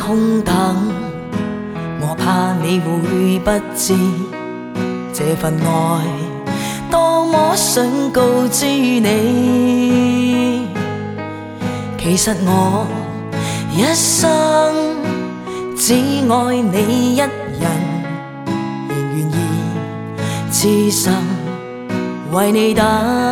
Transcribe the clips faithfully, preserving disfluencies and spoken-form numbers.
空等，我怕你會不知這份愛多麼想告知你。其實我一生只愛你一人，仍願意痴心為你等。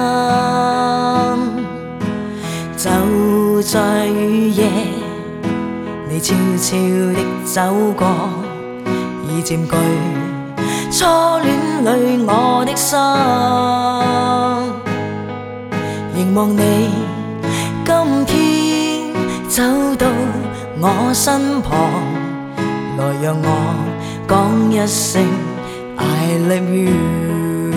就在雨夜，你悄悄的走過，已佔據初戀裏我的心。凝望你今天走到我身旁，來讓我講一聲 I love you。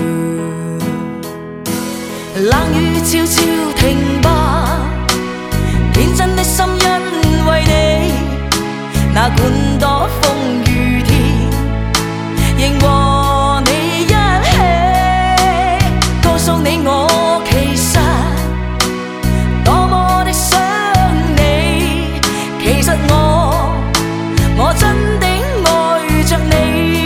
冷雨悄悄停吧，天真的心因為你，那管多風雨天，仍和你一起，告訴你我其實多麼的想你。其實我我真的愛着你。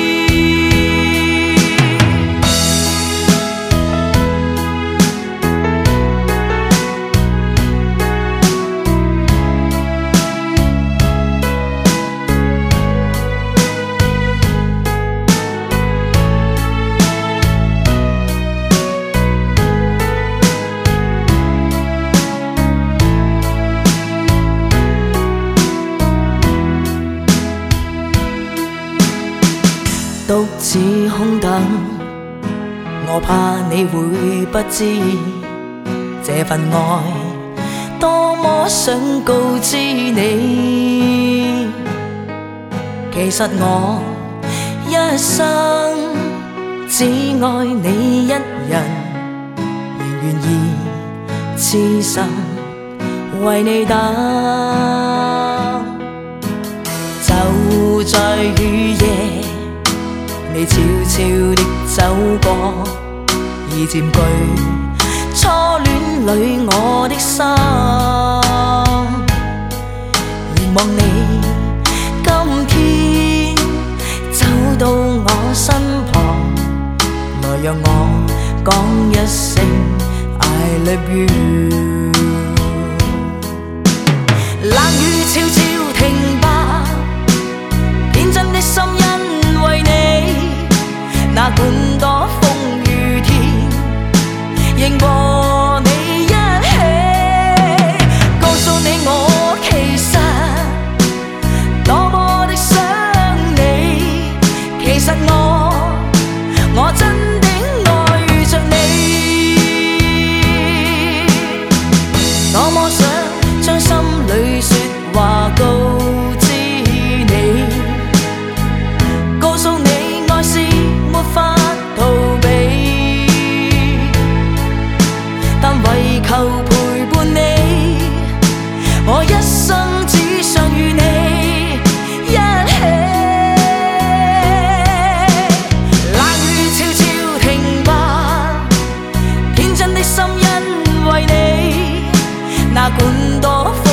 獨自空等，我怕你會不知這份愛多麼想告知你。其實我一生只愛你一人，仍願意痴心為你等。就在雨夜，你悄悄地走過，已佔據初戀裏我的心。凝望你今天走到我身旁，來讓我講一聲 I love you。 冷雨悄悄停吧，天真的心因為你，那管多風雨天，仍和你一起，告訴你我其實多麼的想你。其實我我真的愛着你，多麼想將心裏說話告知你，告訴你愛是沒法逃避，但為求陪伴你，我一生只想與你一起。冷雨悄悄停吧，天真的心因為你，那管多